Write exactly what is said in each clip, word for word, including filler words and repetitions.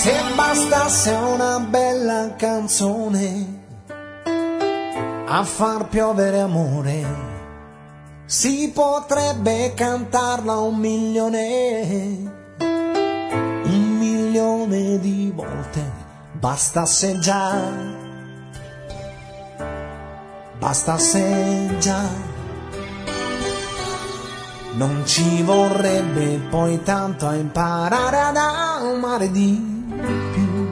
Se bastasse una bella canzone a far piovere amore, si potrebbe cantarla un milione, un milione di volte. Bastasse già, bastasse già, non ci vorrebbe poi tanto a imparare ad amare di più.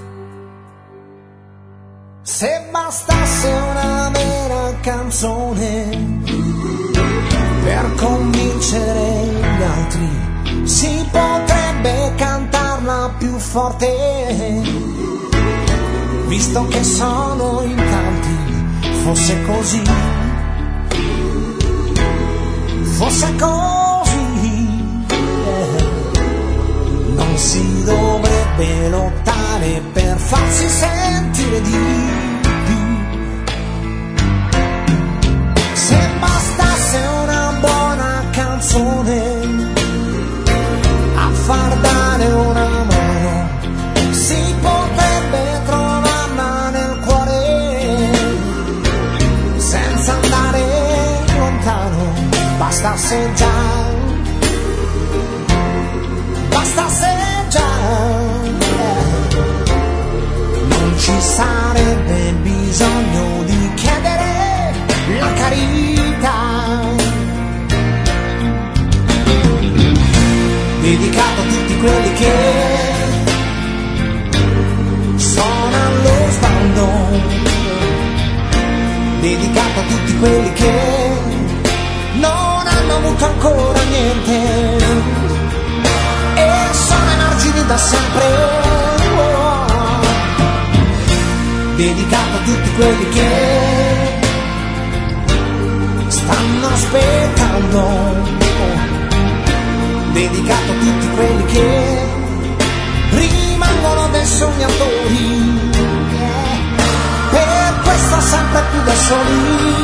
Se bastasse una vera canzone per convincere gli altri, si potrebbe cantarla più forte, visto che sono in tanti. Fosse così, fosse così, eh. Non si dovrebbe lottare per farsi sentire di più. Se bastasse una buona canzone a far dare una mano, si potrebbe trovarla nel cuore senza andare lontano. Bastasse già, bastasse già, non ci sarebbe bisogno di chiedere la carità. Dedicato a tutti quelli che sono allo sbando, dedicato a tutti quelli che non hanno avuto ancora niente e sono ai margini da sempre. Oh. Dedicato a tutti quelli che stanno aspettando. Oh. Dedicato a tutti quelli che rimangono dei sognatori, yeah. Per questo sempre più da soli.